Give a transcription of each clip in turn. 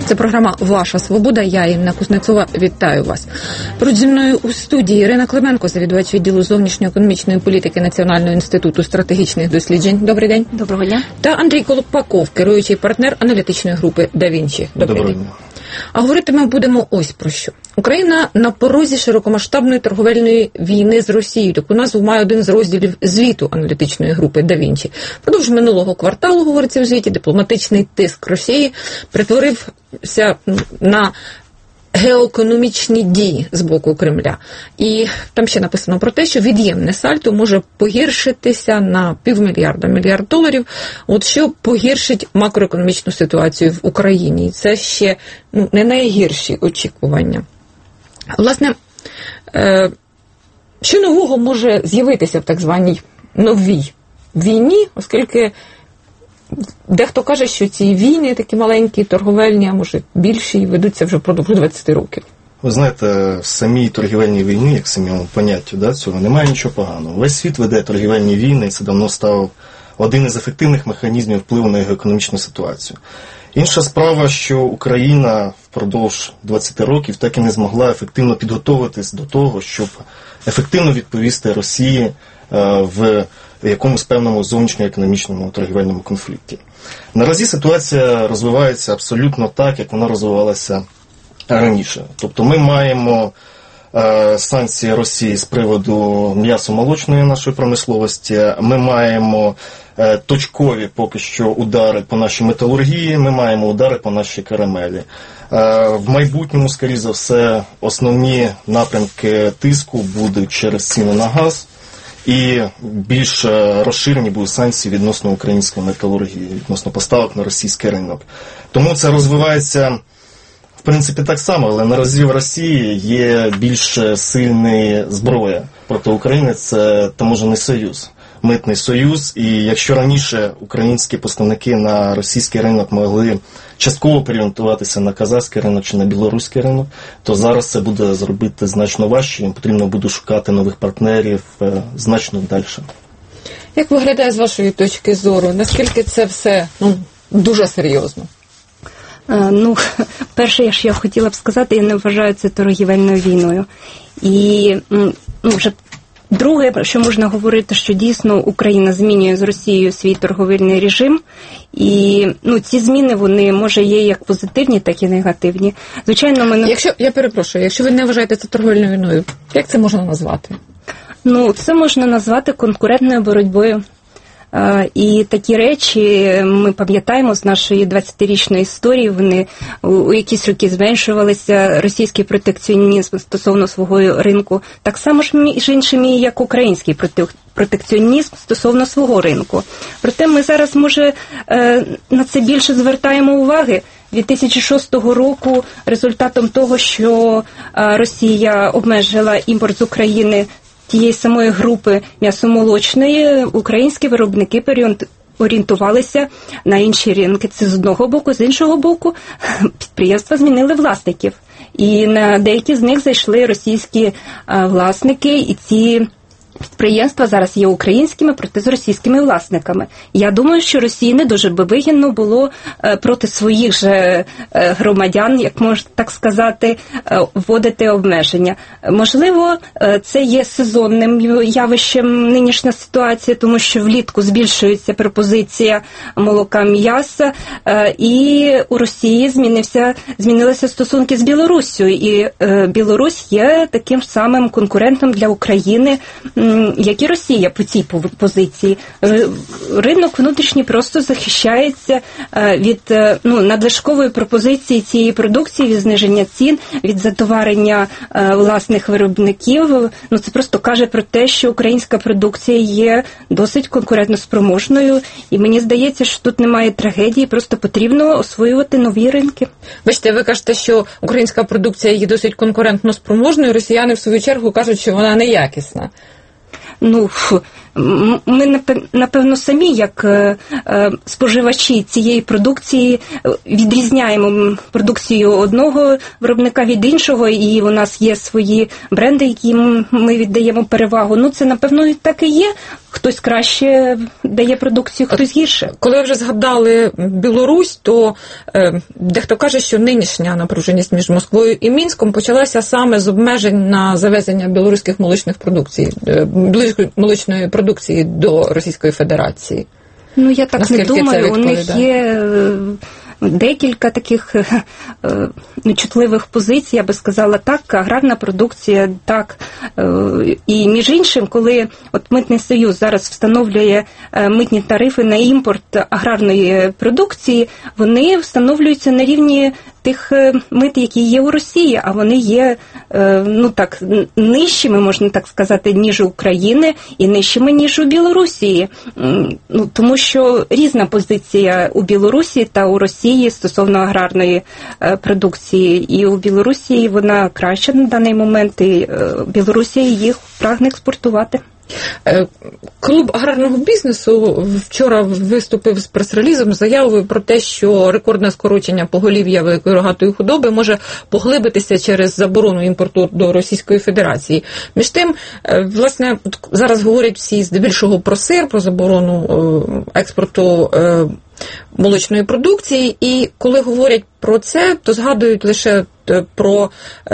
Це програма «Ваша свобода». Я, Інна Кузнецова, вітаю вас. Поруч зі мною у студії Ірина Клименко, завідувач відділу зовнішньоекономічної політики Національного інституту стратегічних досліджень. Добрий день. Доброго дня. Та Андрій Колпаков, керуючий партнер аналітичної групи «Да Вінчі». Добрий день. А говорити ми будемо ось про що. Україна на порозі широкомасштабної торговельної війни з Росією. Таку назву має один з розділів звіту аналітичної групи «Да Вінчі». Впродовж минулого кварталу, говориться в звіті, дипломатичний тиск Росії перетворився на геоекономічні дії з боку Кремля. І там ще написано про те, що від'ємне сальдо може погіршитися на $500 мільярда, от що погіршить макроекономічну ситуацію в Україні. І це ще не найгірші очікування. Власне, що нового може з'явитися в так званій новій війні, оскільки дехто каже, що ці війни такі маленькі, торговельні, а може більші, ведуться вже впродовж 20 років. Ви знаєте, в самій торгівельній війні, як самому поняттю, цього немає нічого поганого. Весь світ веде торгівельні війни, і це давно став один із ефективних механізмів впливу на його економічну ситуацію. Інша справа, що Україна впродовж 20 років так і не змогла ефективно підготуватись до того, щоб ефективно відповісти Росії в якомусь певному зовнішньоекономічному торгівельному конфлікті. Наразі ситуація розвивається абсолютно так, як вона розвивалася раніше. Тобто ми маємо санкції Росії з приводу м'ясо-молочної нашої промисловості, ми маємо точкові поки що удари по нашій металургії, ми маємо удари по нашій карамелі. В майбутньому, скоріше за все, основні напрямки тиску будуть через ціни на газ, і більш розширені будуть санкції відносно української металургії, відносно поставок на російський ринок. Тому це розвивається, в принципі, так само, але наразі в Росії є більш сильна зброя проти України, це таможенний союз, митний союз. І якщо раніше українські поставники на російський ринок могли частково переорієнтуватися на казахський ринок чи на білоруський ринок, то зараз це буде зробити значно важче, їм потрібно буде шукати нових партнерів значно далі. Як виглядає з вашої точки зору? Наскільки це все дуже серйозно? Перше, що я хотіла б сказати, я не вважаю це торгівельною війною. І вже друге, що можна говорити, що дійсно Україна змінює з Росією свій торговельний режим. І ці зміни, вони, може, є як позитивні, так і негативні. Звичайно, якщо ви не вважаєте це торговельною війною, як це можна назвати? Це можна назвати конкурентною боротьбою. І такі речі ми пам'ятаємо з нашої 20-річної історії, вони у якісь роки зменшувалися, російський протекціонізм стосовно свого ринку, так само ж між іншими, як український протекціонізм стосовно свого ринку. Проте ми зараз, може, на це більше звертаємо уваги. 2006 року результатом того, що Росія обмежила імпорт з України тієї самої групи м'ясомолочної, українські виробники орієнтувалися на інші ринки. Це з одного боку. З іншого боку, підприємства змінили власників. І на деякі з них зайшли російські власники, і ці підприємства зараз є українськими, проте з російськими власниками. Я думаю, що Росії не дуже би вигідно було проти своїх же громадян, як можна так сказати, вводити обмеження. Можливо, це є сезонним явищем нинішня ситуація, тому що влітку збільшується пропозиція молока, м'яса, і у Росії змінилися стосунки з Білоруссю, і Білорусь є таким самим конкурентом для України, як і Росія по цій позиції. Ринок внутрішній просто захищається від надлишкової пропозиції цієї продукції, від зниження цін, від затоварення власних виробників. Це просто каже про те, що українська продукція є досить конкурентоспроможною, і мені здається, що тут немає трагедії, просто потрібно освоювати нові ринки. Бачите, ви кажете, що українська продукція є досить конкурентоспроможною, росіяни в свою чергу кажуть, що вона неякісна. ми, напевно, самі, як споживачі цієї продукції, відрізняємо продукцію одного виробника від іншого, і у нас є свої бренди, яким ми віддаємо перевагу. Ну, це, напевно, і так і є. Хтось краще дає продукцію, хтось гірше. Коли вже згадали Білорусь, то дехто каже, що нинішня напруженість між Москвою і Мінськом почалася саме з обмежень на завезення білоруських молочної продукції до Російської Федерації. Ну, я так не думаю. У них є декілька таких чутливих позицій, я би сказала, так, аграрна продукція, так. І між іншим, коли от Митний Союз зараз встановлює митні тарифи на імпорт аграрної продукції, вони встановлюються на рівні тих мит, які є у Росії, а вони є, ну так, нижчими, можна так сказати, ніж у України і нижчими, ніж у Білорусі. Ну, тому що різна позиція у Білорусі та у Росії стосовно аграрної продукції. І у Білорусі вона краща на даний момент, і Білорусі їх прагне експортувати. Клуб аграрного бізнесу вчора виступив з прес-релізом з заявою про те, що рекордне скорочення поголів'я великої рогатої худоби може поглибитися через заборону імпорту до Російської Федерації. Між тим, власне, зараз говорять всі здебільшого про сир, про заборону експорту молочної продукції, і коли говорять про це, то згадують лише про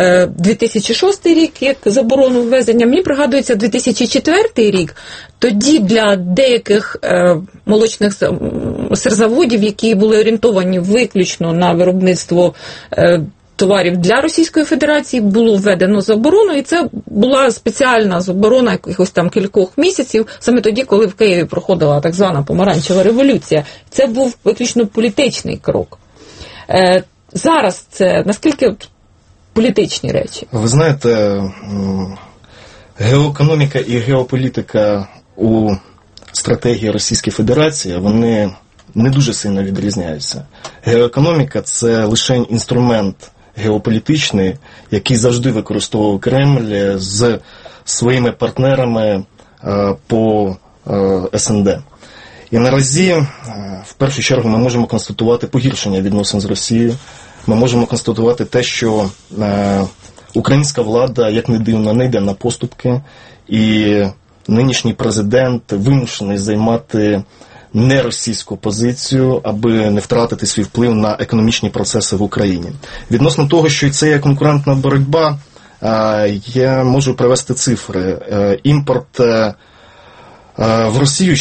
2006 рік як заборону ввезення. Мені пригадується 2004 рік. Тоді для деяких молочних сирзаводів, які були орієнтовані виключно на виробництво товарів для Російської Федерації, було введено заборону, і це була спеціальна заборона якихось там кількох місяців, саме тоді, коли в Києві проходила так звана помаранчева революція. Це був виключно політичний крок. Зараз це наскільки політичні речі? Ви знаєте, геоекономіка і геополітика у стратегії Російської Федерації, вони не дуже сильно відрізняються. Геоекономіка – це лише інструмент геополітичний, який завжди використовував Кремль з своїми партнерами по СНД. І наразі, в першу чергу, ми можемо констатувати погіршення відносин з Росією. Ми можемо констатувати те, що українська влада, як не дивно, не йде на поступки, і нинішній президент вимушений займати неросійську позицію, аби не втратити свій вплив на економічні процеси в Україні. Відносно того, що це є конкурентна боротьба, я можу привести цифри. Імпорт в Росію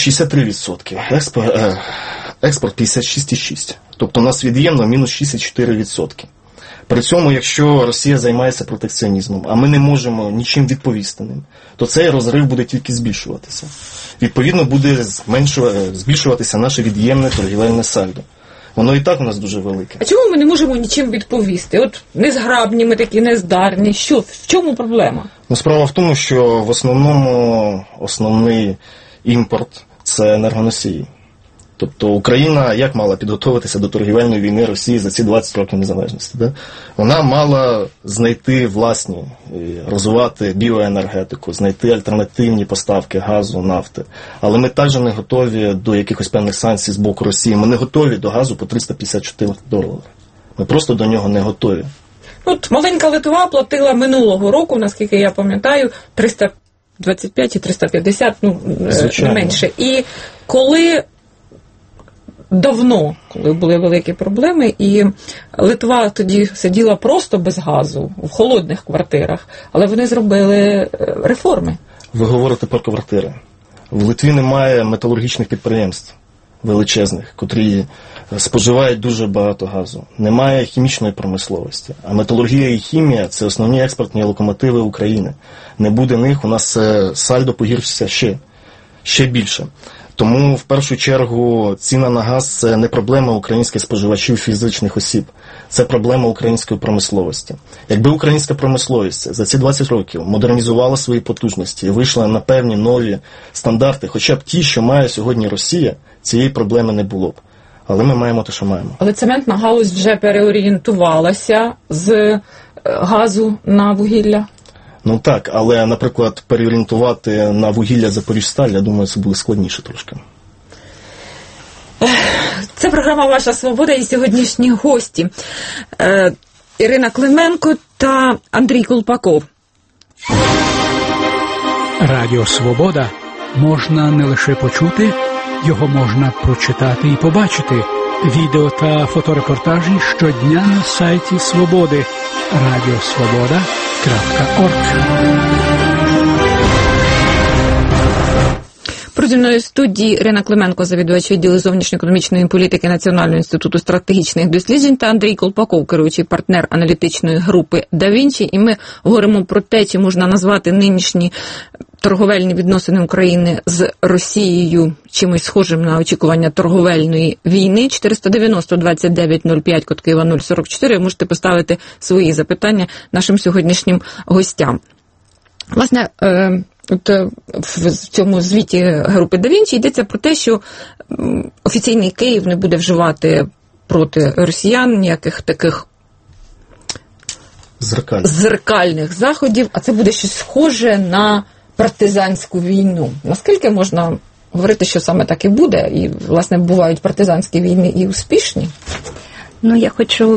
63%, експорт 56,6%. Тобто у нас від'ємно мінус 64%. При цьому, якщо Росія займається протекціонізмом, а ми не можемо нічим відповісти ним, то цей розрив буде тільки збільшуватися. Відповідно, буде збільшуватися наше від'ємне торгівельне сальдо. Воно і так у нас дуже велике. А чому ми не можемо нічим відповісти? От незграбні, ми такі нездарні. В чому проблема? Ну, справа в тому, що в основному основний імпорт – це енергоносії. Тобто Україна як мала підготуватися до торгівельної війни Росії за ці 20 років незалежності? Да? Вона мала знайти власні, розвивати біоенергетику, знайти альтернативні поставки газу, нафти. Але ми також не готові до якихось певних санкцій з боку Росії. Ми не готові до газу по $354. Ми просто до нього не готові. От маленька Литва платила минулого року, наскільки я пам'ятаю, 325 і 350, не менше. І коли коли були великі проблеми, і Литва тоді сиділа просто без газу, в холодних квартирах, але вони зробили реформи. Ви говорите про квартири. В Литві немає металургічних підприємств величезних, котрі споживають дуже багато газу. Немає хімічної промисловості. А металургія і хімія – це основні експортні локомотиви України. Не буде них, у нас сальдо погіршиться ще більше. Тому, в першу чергу, ціна на газ – це не проблема українських споживачів фізичних осіб. Це проблема української промисловості. Якби українська промисловість за ці 20 років модернізувала свої потужності і вийшла на певні нові стандарти, хоча б ті, що має сьогодні Росія, цієї проблеми не було б. Але ми маємо те, що маємо. Але цементна галузь вже переорієнтувалася з газу на вугілля? Ну так, але, наприклад, переорієнтувати на вугілля Запоріжсталь, я думаю, це буде складніше трошки. Це програма «Ваша свобода» і сьогоднішні гості Ірина Клименко та Андрій Колпаков. Радіо «Свобода» можна не лише почути, його можна прочитати і побачити. Відео та фоторепортажі щодня на сайті «Свободи» radiosvoboda.org. Зі мною в студії Ірина Клименко, завідувач відділу зовнішньоекономічної політики Національного інституту стратегічних досліджень, та Андрій Колпаков, керуючий партнер аналітичної групи «Да Вінчі». І ми говоримо про те, чи можна назвати нинішні торговельні відносини України з Росією чимось схожим на очікування торговельної війни. 490-29-05, код Києва 044. Ви можете поставити свої запитання нашим сьогоднішнім гостям. Власне, от в цьому звіті групи «Да Вінчі» йдеться про те, що офіційний Київ не буде вживати проти росіян ніяких таких зеркальних заходів, а це буде щось схоже на партизанську війну. Наскільки можна говорити, що саме так і буде? І, власне, бувають партизанські війни і успішні? Ну, я хочу,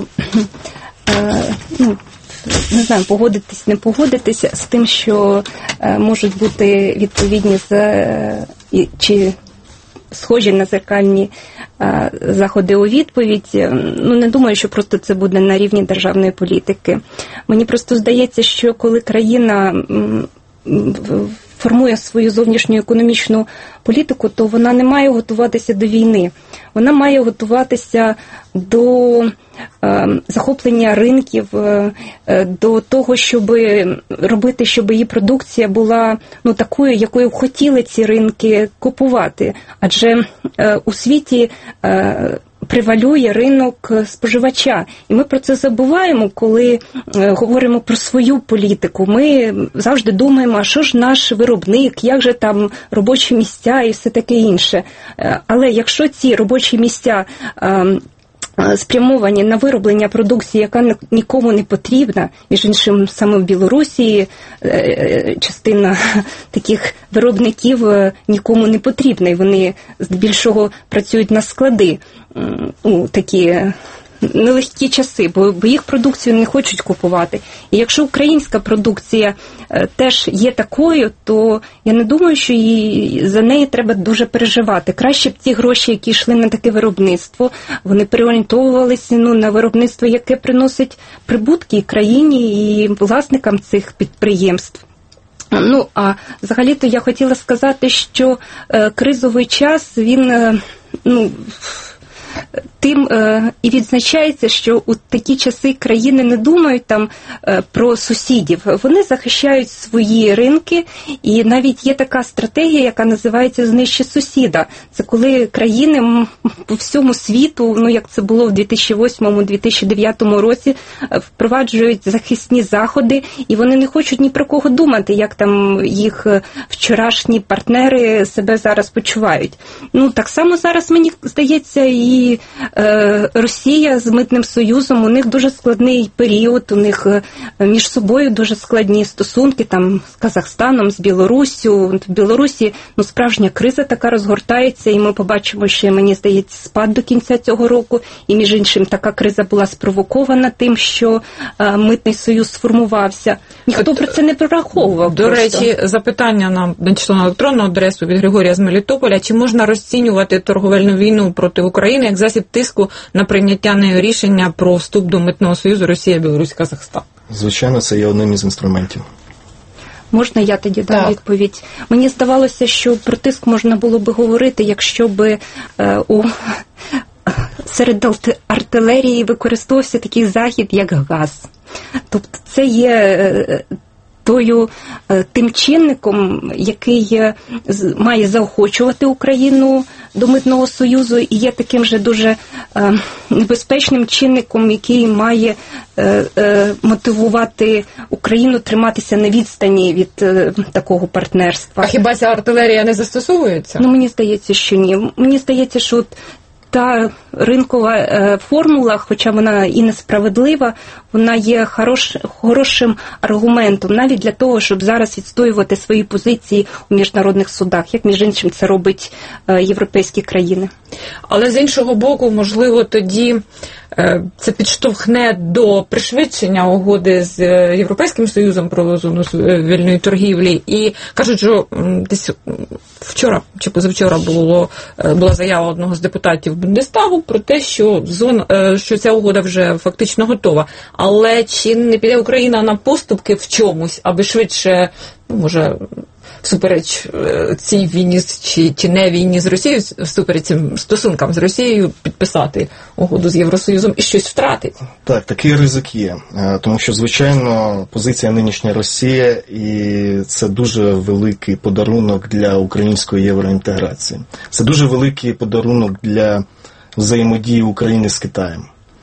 не знаю, погодитись, не погодитися з тим, що можуть бути відповідні чи схожі на зеркальні заходи у відповідь. Ну, не думаю, що просто це буде на рівні державної політики. Мені просто здається, що коли країна формує свою зовнішню економічну політику, то вона не має готуватися до війни. Вона має готуватися до захоплення ринків, до того, щоб робити, щоб її продукція була такою, якою хотіли ці ринки купувати. Адже у світі превалює ринок споживача. І ми про це забуваємо, коли говоримо про свою політику. Ми завжди думаємо, а що ж наш виробник, як же там робочі місця і все таке інше. Але якщо ці робочі місця спрямовані на вироблення продукції, яка нікому не потрібна, між іншим, саме в Білорусі частина таких виробників нікому не потрібна, і вони здебільшого працюють на склади у такі нелегкі часи, бо їх продукцію не хочуть купувати. І якщо українська продукція теж є такою, то я не думаю, що за неї треба дуже переживати. Краще б ті гроші, які йшли на таке виробництво, вони переорієнтовувалися на виробництво, яке приносить прибутки і країні, і власникам цих підприємств. Ну, а взагалі-то я хотіла сказати, що кризовий час, він, тим і відзначається, що у такі часи країни не думають там про сусідів. Вони захищають свої ринки, і навіть є така стратегія, яка називається «Знищи сусіда». Це коли країни по всьому світу, як це було в 2008-2009 році, впроваджують захисні заходи, і вони не хочуть ні про кого думати, як там їх вчорашні партнери себе зараз почувають. Так само зараз, мені здається, і Росія з Митним Союзом, у них дуже складний період, у них між собою дуже складні стосунки, там з Казахстаном, з Білоруссю. В Білорусі справжня криза така розгортається, і ми побачимо ще, мені здається, спад до кінця цього року. І, між іншим, така криза була спровокована тим, що Митний Союз сформувався. Ніхто про це не прораховував. До речі, запитання нам надійшло на електронну адресу від Григорія з Мелітополя. Чи можна розцінювати торговельну війну проти України як засіб тиску на прийняття нею рішення про вступ до Митного Союзу Росія, Білорусь, Казахстан? Звичайно, це є одним із інструментів. Можна я тоді дам відповідь? Мені здавалося, що про тиск можна було би говорити, якщо би серед артилерії використовувався такий захід, як газ. Тобто це є тим чинником, який має заохочувати Україну до Митного Союзу, і є таким же дуже небезпечним чинником, який має мотивувати Україну триматися на відстані від такого партнерства. А хіба ця артилерія не застосовується? Мені здається, що ні. Мені здається, що та ринкова формула, хоча вона і несправедлива, вона є хорошим аргументом навіть для того, щоб зараз відстоювати свої позиції у міжнародних судах, як між іншим це робить європейські країни. Але з іншого боку, можливо, тоді це підштовхне до пришвидшення угоди з Європейським Союзом про зону вільної торгівлі. І кажуть, що десь вчора чи позавчора була заява одного з депутатів Бундестагу про те, що ця угода вже фактично готова. Але чи не піде Україна на поступки в чомусь, аби швидше, може, всупереч цій війні чи не війні з Росією, всупереч цим стосункам з Росією, підписати угоду з Євросоюзом і щось втратить? Так, такий ризик є. Тому що, звичайно, позиція нинішня Росія, і це дуже великий подарунок для української євроінтеграції. Це дуже великий подарунок для взаємодії України з Китаєм.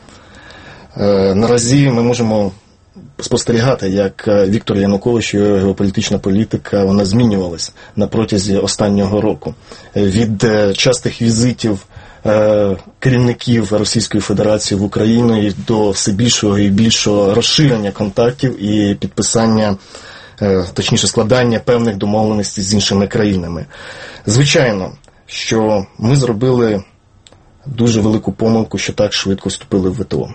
Наразі ми можемо спостерігати, як Віктор Янукович і його геополітична політика, вона змінювалась на протязі останнього року. Від частих візитів керівників Російської Федерації в Україну до все більшого і більшого розширення контактів і підписання, точніше складання певних домовленостей з іншими країнами. Звичайно, що ми зробили дуже велику помилку, що так швидко вступили в ВТО.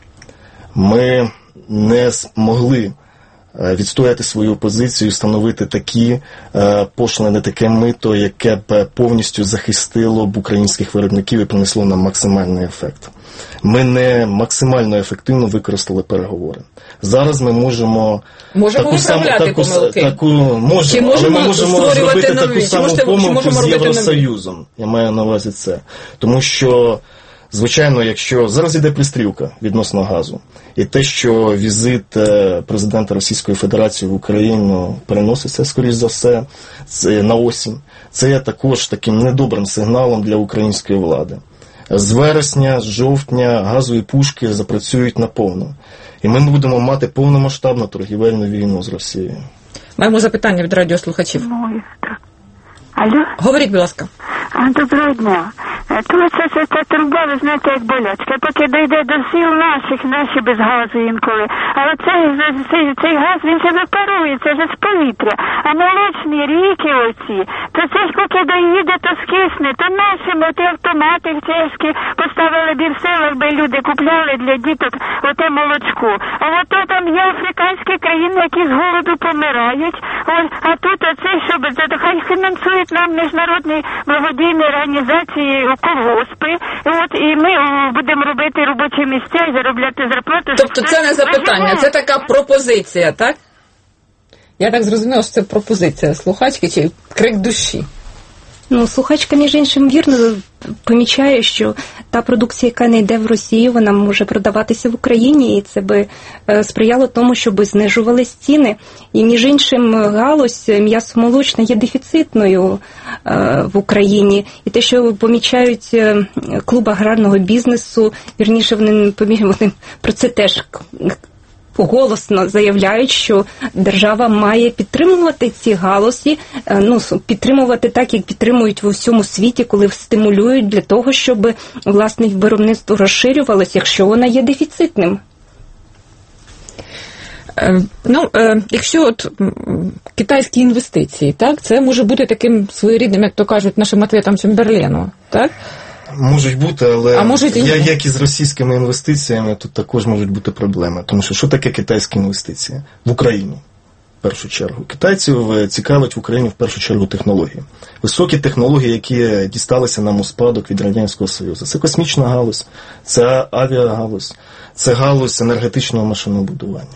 Ми не змогли відстояти свою позицію, встановити такі пошлини, таке мито, яке б повністю захистило б українських виробників і принесло нам максимальний ефект. Ми не максимально ефективно використали переговори. Зараз ми можемо виправляти помилки. Але ми можемо зробити таку саму помилку з Євросоюзом. Я маю на увазі це. Тому що, звичайно, якщо зараз іде пристрілка відносно газу, і те, що візит президента Російської Федерації в Україну переноситься, скоріш за все, на осінь, це є також таким недобрим сигналом для української влади. З вересня, з жовтня газові пушки запрацюють наповну. І ми будемо мати повномасштабну торгівельну війну з Росією. Маємо запитання від радіослухачів. Алло? Говоріть, будь ласка. Доброго дня. Ця труба, ви знаєте, як болячка. Поки дійде до сіл наші без газу інколи. Але цей газ, він же випарується вже з повітря. А молочні ріки оці, то це ж поки доїде, то скисне. То наші ті автомати чешські поставили б в селах, би люди купляли для діток оте молочко. А ото там є африканські країни, які з голоду помирають. А тут оце, щоб хай фінансують нам міжнародні благодійні організації колгоспи, і ми будемо робити робочі місця і заробляти зарплату. Тобто це не запитання, це така пропозиція, так? Я так зрозуміла, що це пропозиція слухачки чи крик душі? Слухачка, між іншим, вірно помічає, що та продукція, яка не йде в Росію, вона може продаватися в Україні, і це би сприяло тому, щоб знижувались ціни. І, між іншим, галузь м'ясомолочна є дефіцитною в Україні. І те, що помічають клуб аграрного бізнесу, вірніше, вони про це теж голосно заявляють, що держава має підтримувати ці галузі, підтримувати так, як підтримують в усьому світі, коли стимулюють для того, щоб власне виробництво розширювалося, якщо воно є дефіцитним. Якщо китайські інвестиції, так, це може бути таким своєрідним, як то кажуть, нашим ответом Чемберлену, так? Можуть бути, але як і з російськими інвестиціями, тут також можуть бути проблеми. Тому що таке китайські інвестиції? В Україну, в першу чергу. Китайців цікавить в Україні, в першу чергу, технології. Високі технології, які дісталися нам у спадок від Радянського Союзу. Це космічна галузь, це авіагалузь, це галузь енергетичного машинобудування.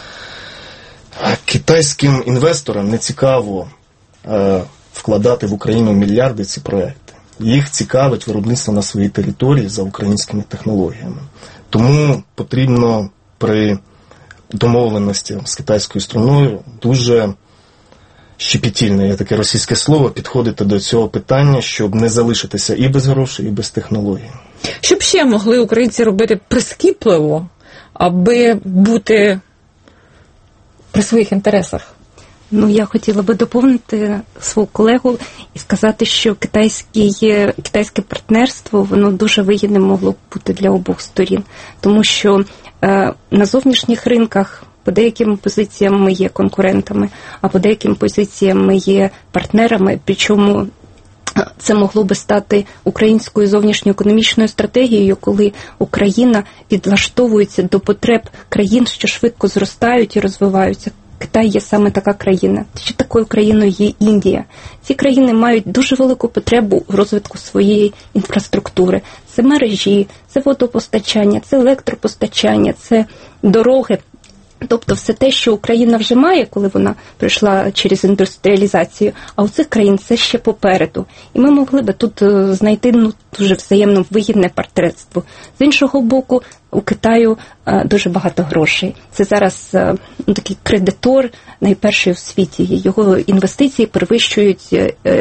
Китайським інвесторам не цікаво вкладати в Україну мільярди ці проекти. Їх цікавить виробництво на своїй території за українськими технологіями. Тому потрібно при домовленості з китайською стороною дуже щепетільно, є таке російське слово, підходити до цього питання, щоб не залишитися і без грошей, і без технологій. Що б ще могли українці робити прискіпливо, аби бути при своїх інтересах? Я хотіла би доповнити свого колегу і сказати, що китайське партнерство, воно дуже вигідним могло б бути для обох сторін. Тому що на зовнішніх ринках по деяким позиціям ми є конкурентами, а по деяким позиціям ми є партнерами, причому це могло би стати українською зовнішньоекономічною стратегією, коли Україна підлаштовується до потреб країн, що швидко зростають і розвиваються. Китай є саме така країна. Ще такою країною є Індія. Ці країни мають дуже велику потребу в розвитку своєї інфраструктури. Це мережі, це водопостачання, це електропостачання, це дороги. Тобто все те, що Україна вже має, коли вона пройшла через індустріалізацію, а у цих країн це ще попереду. І ми могли би тут знайти дуже взаємно вигідне партнерство. З іншого боку, у Китаю дуже багато грошей. Це зараз такий кредитор, найперший у світі. Його інвестиції перевищують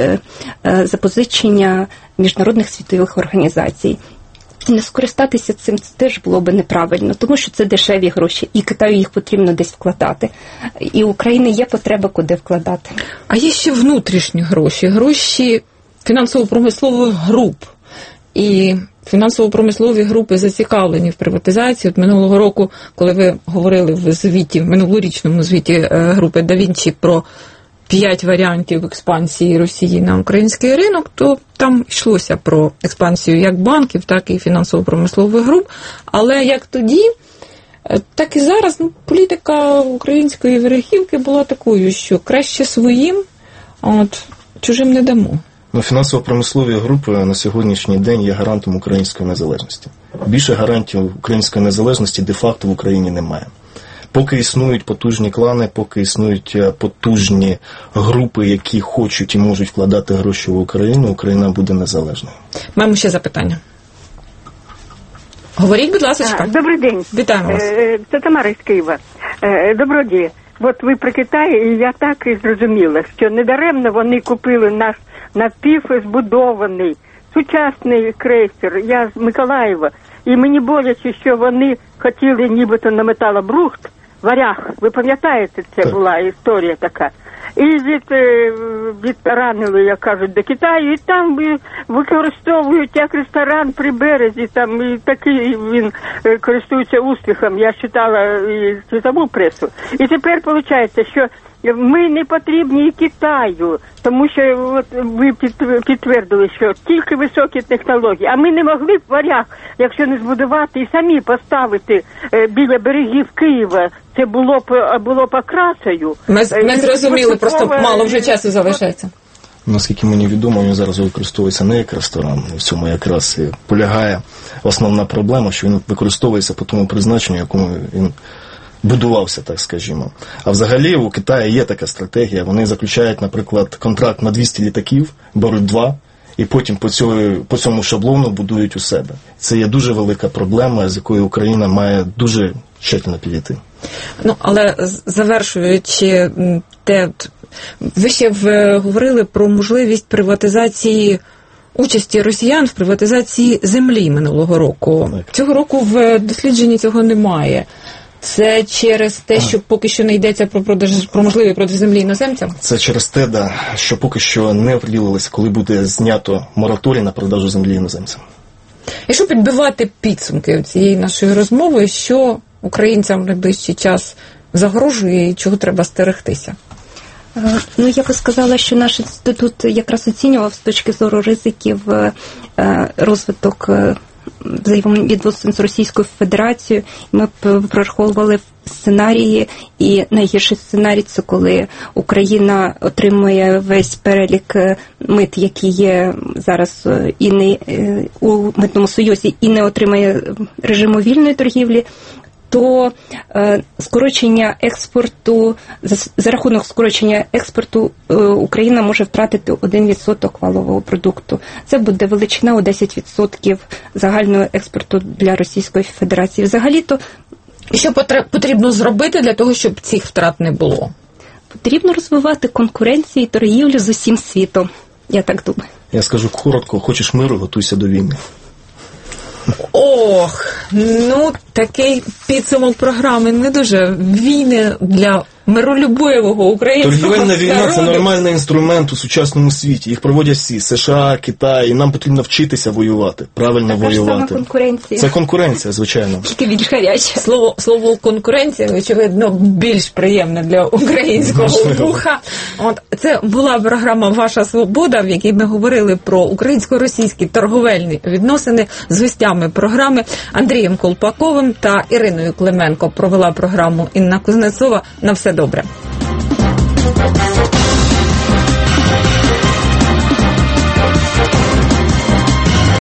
запозичення міжнародних світових організацій. І не скористатися цим це теж було би неправильно, тому що це дешеві гроші, і Китаю їх потрібно десь вкладати. І у України є потреба, куди вкладати. А є ще внутрішні гроші фінансово-промислових груп. І фінансово-промислові групи зацікавлені в приватизації. От минулого року, коли ви говорили в звіті, в минулорічному звіті групи Да Вінчі про 5 варіантів експансії Росії на український ринок, то там йшлося про експансію як банків, так і фінансово-промислових груп. Але як тоді, так і зараз політика української верхівки була такою, що краще своїм, а от чужим не дамо. Фінансово-промислові групи на сьогоднішній день є гарантом української незалежності. Більше гарантів української незалежності де-факто в Україні немає. Поки існують потужні клани, поки існують потужні групи, які хочуть і можуть вкладати гроші в Україну, Україна буде незалежною. Маємо ще запитання. Говоріть, будь ласка. Добрий день. Вітаємо вас. Це Тамара із Києва. Доброго дня. От ви про Китай, і я так і зрозуміла, що недаремно вони купили наш напівзбудований, сучасний крейсер. Я з Миколаєва. І мені боляче, що вони хотіли нібито на металобрухт, Варяг. Ви пам'ятаєте, це так. Була історія така. І відранили, як кажуть, до Китаю, і там використовують як ресторан при березі, там і такий він користується успіхом. Я читала і світову пресу. І тепер виходить, що ми не потрібні і Китаю, тому що от ви підтвердили, що тільки високі технології. А ми не могли б Варяг, якщо не збудувати і самі поставити біля берегів Києва. Це було б окрасою. Ми зрозуміли, просто мало вже часу залишається. Наскільки мені відомо, він зараз використовується не як ресторан. В цьому якраз і полягає основна проблема, що він використовується по тому призначенню, якому він будувався, так скажімо. А взагалі у Китаї є така стратегія. Вони заключають, наприклад, контракт на 200 літаків, беруть 2, і потім по цьому шаблону будують у себе. Це є дуже велика проблема, з якою Україна має дуже тщательно підійти. Але завершуючи те, ви ще говорили про можливість приватизації, участі росіян в приватизації землі минулого року. Так. Цього року в дослідженні цього немає. Це через те, що поки що не йдеться про можливий продаж землі іноземцям? Це через те, що поки що не оприділилися, коли буде знято мораторій на продажу землі іноземцям. Якщо підбивати підсумки цієї нашої розмови, що українцям в найближчий час загрожує і чого треба стерегтися? Я би сказала, що наш інститут якраз оцінював з точки зору ризиків розвиток взаємовідносин з Російською Федерацією. Ми прораховували сценарії, і найгірший сценарій – це коли Україна отримує весь перелік мит, які є зараз і не у Митному Союзі, і не отримає режиму вільної торгівлі, то скорочення експорту, за рахунок скорочення експорту Україна може втратити 1% валового продукту. Це буде величина у 10% загального експорту для Російської Федерації. Взагалі-то... Що потрібно зробити для того, щоб цих втрат не було? Потрібно розвивати конкуренцію і торгівлю з усім світом. Я так думаю. Я скажу коротко, хочеш миру, готуйся до війни. Такий підсумок програми не дуже. Війни для миролюбивого українського торгівельна війна – це народу. нормальний інструмент у сучасному світі. Їх проводять всі – США, Китай, і нам потрібно вчитися воювати, правильно воювати. Конкуренція. Це конкуренція, звичайно. Тільки більш гаряча. Слово конкуренція, очевидно, більш приємне для українського вуха. От це була програма «Ваша свобода», в якій ми говорили про українсько-російські торговельні відносини з гостями програми Андрієм Колпаковим та Іриною Клименко. Провела програму Інна Кузнецова. На все добре.